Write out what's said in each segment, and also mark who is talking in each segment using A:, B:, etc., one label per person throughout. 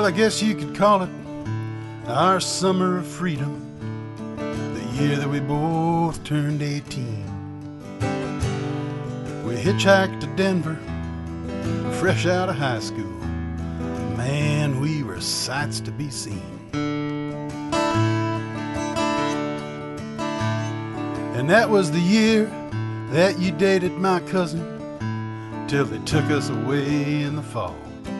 A: Well, I guess you could call it our summer of freedom, the year that we both turned 18. We hitchhiked to Denver, fresh out of high school. Man, we were sights to be seen. And that was the year that you dated my cousin, till they took us away in the fall.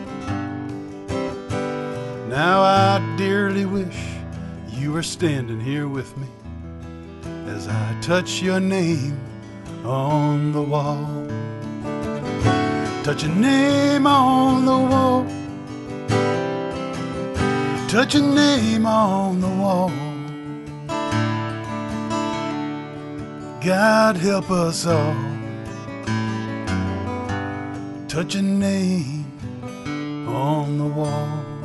A: Now I dearly wish you were standing here with me as I touch your name on the wall. Touch your name on the wall. Touch your name on the wall. God help us all. Touch your name on the wall.